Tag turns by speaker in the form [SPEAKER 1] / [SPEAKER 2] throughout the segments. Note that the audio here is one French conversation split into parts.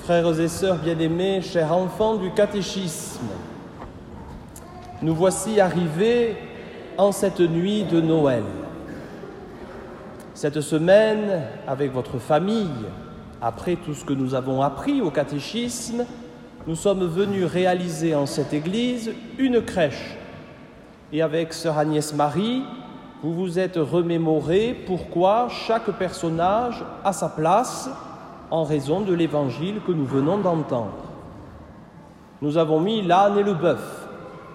[SPEAKER 1] Frères et sœurs bien-aimés, chers enfants du catéchisme, nous voici arrivés en cette nuit de Noël. Cette semaine, avec votre famille, après tout ce que nous avons appris au catéchisme, nous sommes venus réaliser en cette église une crèche. Et avec sœur Agnès Marie, vous vous êtes remémoré pourquoi chaque personnage a sa place en raison de l'évangile que nous venons d'entendre. Nous avons mis l'âne et le bœuf.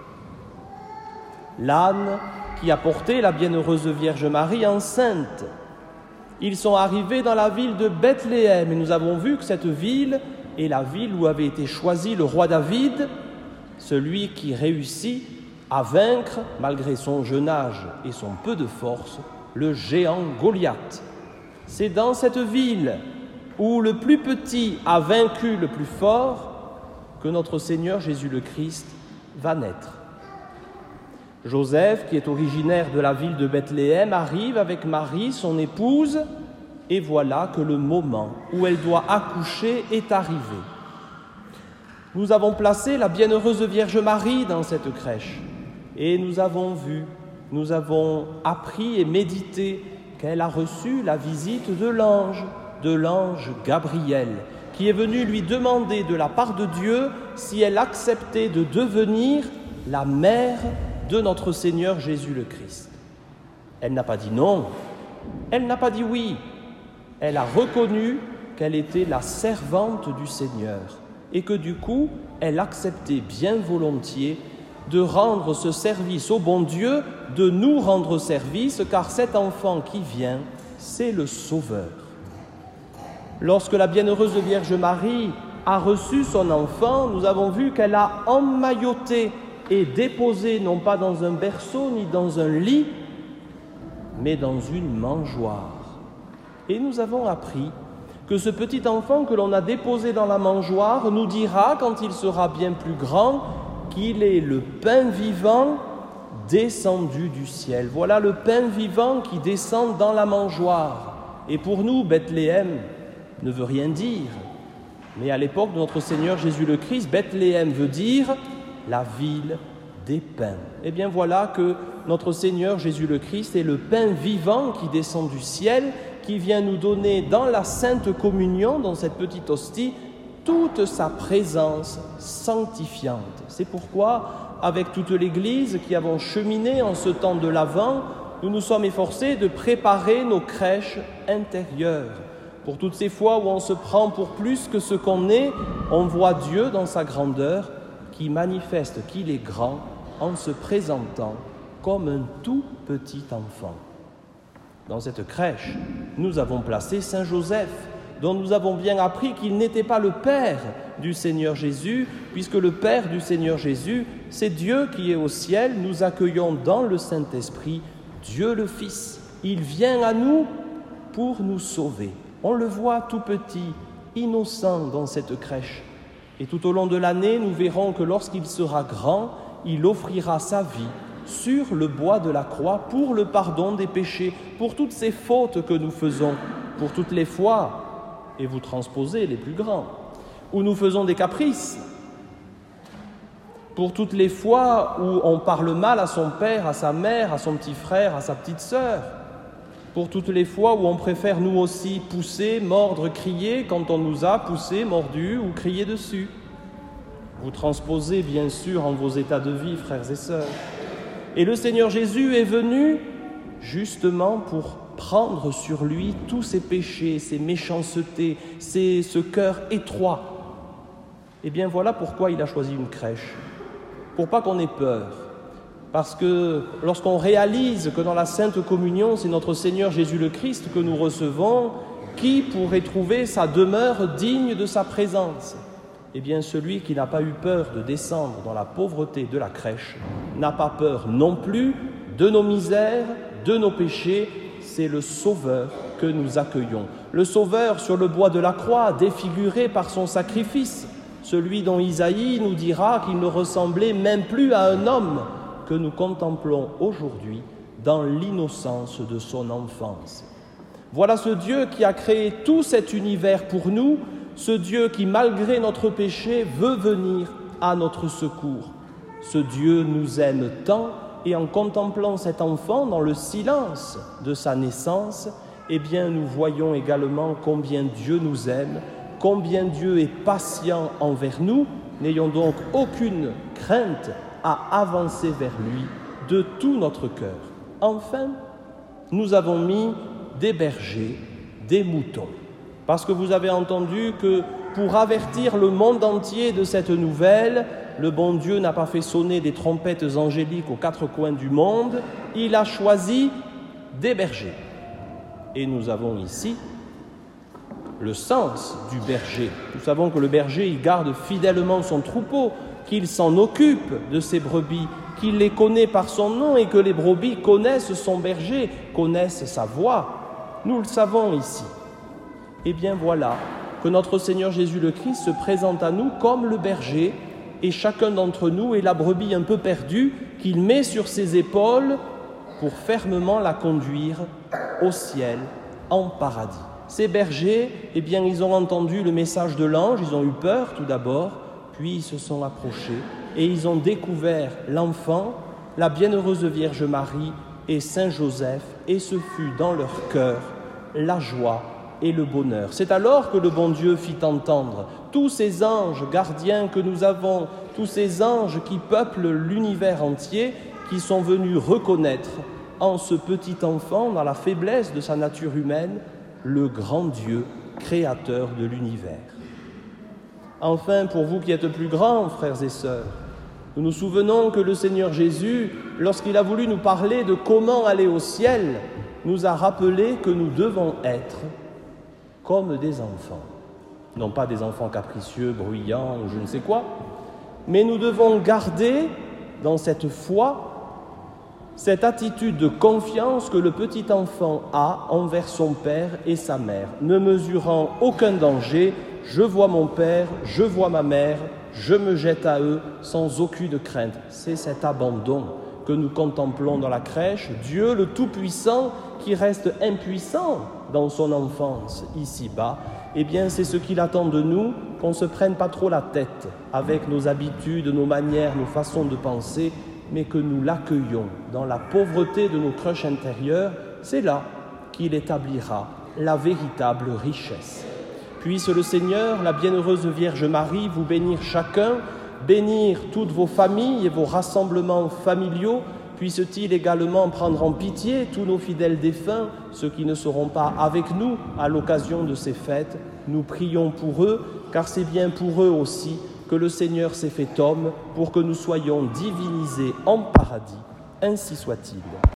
[SPEAKER 1] L'âne qui a porté la bienheureuse Vierge Marie enceinte. Ils sont arrivés dans la ville de Bethléem et nous avons vu que cette ville est la ville où avait été choisi le roi David, celui qui réussit à vaincre, malgré son jeune âge et son peu de force, le géant Goliath. C'est dans cette ville où le plus petit a vaincu le plus fort que notre Seigneur Jésus le Christ va naître. Joseph, qui est originaire de la ville de Bethléem, arrive avec Marie, son épouse, et voilà que le moment où elle doit accoucher est arrivé. Nous avons placé la bienheureuse Vierge Marie dans cette crèche, et nous avons vu, nous avons appris et médité qu'elle a reçu la visite de l'ange Gabriel, qui est venu lui demander de la part de Dieu si elle acceptait de devenir la mère de notre Seigneur Jésus le Christ. Elle n'a pas dit non, elle n'a pas dit oui, elle a reconnu qu'elle était la servante du Seigneur et que du coup, elle acceptait bien volontiers de rendre ce service au bon Dieu, de nous rendre service, car cet enfant qui vient, c'est le Sauveur. Lorsque la bienheureuse Vierge Marie a reçu son enfant, nous avons vu qu'elle a emmailloté et déposé non pas dans un berceau ni dans un lit, mais dans une mangeoire. Et nous avons appris que ce petit enfant que l'on a déposé dans la mangeoire nous dira, quand il sera bien plus grand, qu'il est le pain vivant descendu du ciel. Voilà le pain vivant qui descend dans la mangeoire. Et pour nous, Bethléem ne veut rien dire. Mais à l'époque de notre Seigneur Jésus le Christ, Bethléem veut dire la ville des pains. Et bien voilà que notre Seigneur Jésus le Christ est le pain vivant qui descend du ciel, qui vient nous donner dans la Sainte Communion, dans cette petite hostie, toute sa présence sanctifiante. C'est pourquoi, avec toute l'Église qui avons cheminé en ce temps de l'Avent, nous nous sommes efforcés de préparer nos crèches intérieures. Pour toutes ces fois où on se prend pour plus que ce qu'on est, on voit Dieu dans sa grandeur qui manifeste qu'il est grand en se présentant comme un tout petit enfant. Dans cette crèche, nous avons placé Saint Joseph, dont nous avons bien appris qu'il n'était pas le Père du Seigneur Jésus, puisque le Père du Seigneur Jésus, c'est Dieu qui est au ciel. Nous accueillons dans le Saint-Esprit Dieu le Fils. Il vient à nous pour nous sauver. On le voit tout petit, innocent dans cette crèche. Et tout au long de l'année, nous verrons que lorsqu'il sera grand, il offrira sa vie sur le bois de la croix pour le pardon des péchés, pour toutes ces fautes que nous faisons, pour toutes les fois, et vous transposez les plus grands, où nous faisons des caprices, pour toutes les fois où on parle mal à son père, à sa mère, à son petit frère, à sa petite sœur, pour toutes les fois où on préfère nous aussi pousser, mordre, crier quand on nous a poussé, mordu ou crié dessus. Vous transposez bien sûr en vos états de vie, frères et sœurs. Et le Seigneur Jésus est venu justement pour prendre sur lui tous ses péchés, ses méchancetés, ce cœur étroit. Et bien voilà pourquoi il a choisi une crèche, pour pas qu'on ait peur. Parce que lorsqu'on réalise que dans la Sainte Communion, c'est notre Seigneur Jésus le Christ que nous recevons, qui pourrait trouver sa demeure digne de sa présence? Eh bien, celui qui n'a pas eu peur de descendre dans la pauvreté de la crèche n'a pas peur non plus de nos misères, de nos péchés. C'est le Sauveur que nous accueillons. Le Sauveur sur le bois de la croix, défiguré par son sacrifice, celui dont Isaïe nous dira qu'il ne ressemblait même plus à un homme que nous contemplons aujourd'hui dans l'innocence de son enfance. Voilà ce Dieu qui a créé tout cet univers pour nous, ce Dieu qui, malgré notre péché, veut venir à notre secours. Ce Dieu nous aime tant, et en contemplant cet enfant dans le silence de sa naissance, eh bien, nous voyons également combien Dieu nous aime, combien Dieu est patient envers nous. N'ayons donc aucune crainte à avancer vers lui de tout notre cœur. Enfin, nous avons mis des bergers, des moutons, parce que vous avez entendu que pour avertir le monde entier de cette nouvelle, le bon Dieu n'a pas fait sonner des trompettes angéliques aux quatre coins du monde, il a choisi des bergers. Et nous avons ici le sens du berger. Nous savons que le berger, il garde fidèlement son troupeau, qu'il s'en occupe de ses brebis, qu'il les connaît par son nom et que les brebis connaissent son berger, connaissent sa voix. Nous le savons ici. Eh bien voilà que notre Seigneur Jésus le Christ se présente à nous comme le berger, et chacun d'entre nous est la brebis un peu perdue qu'il met sur ses épaules pour fermement la conduire au ciel, en paradis. Ces bergers, eh bien, ils ont entendu le message de l'ange, ils ont eu peur tout d'abord, puis ils se sont approchés et ils ont découvert l'enfant, la bienheureuse Vierge Marie et Saint Joseph, et ce fut dans leur cœur la joie et le bonheur. C'est alors que le bon Dieu fit entendre tous ces anges gardiens que nous avons, tous ces anges qui peuplent l'univers entier, qui sont venus reconnaître en ce petit enfant, dans la faiblesse de sa nature humaine, le grand Dieu, créateur de l'univers. Enfin, pour vous qui êtes plus grands, frères et sœurs, nous nous souvenons que le Seigneur Jésus, lorsqu'il a voulu nous parler de comment aller au ciel, nous a rappelé que nous devons être comme des enfants. Non pas des enfants capricieux, bruyants ou je ne sais quoi, mais nous devons garder dans cette foi cette attitude de confiance que le petit enfant a envers son père et sa mère, ne mesurant aucun danger. Je vois mon père, je vois ma mère, je me jette à eux sans aucune crainte. C'est cet abandon que nous contemplons dans la crèche, Dieu le Tout-Puissant qui reste impuissant dans son enfance ici-bas. Eh bien, c'est ce qu'il attend de nous, qu'on ne se prenne pas trop la tête avec nos habitudes, nos manières, nos façons de penser, mais que nous l'accueillons dans la pauvreté de nos crèches intérieures. C'est là qu'il établira la véritable richesse. Puisse le Seigneur, la bienheureuse Vierge Marie, vous bénir chacun, bénir toutes vos familles et vos rassemblements familiaux. Puisse-t-il également prendre en pitié tous nos fidèles défunts, ceux qui ne seront pas avec nous à l'occasion de ces fêtes. Nous prions pour eux, car c'est bien pour eux aussi que le Seigneur s'est fait homme, pour que nous soyons divinisés en paradis. Ainsi soit-il.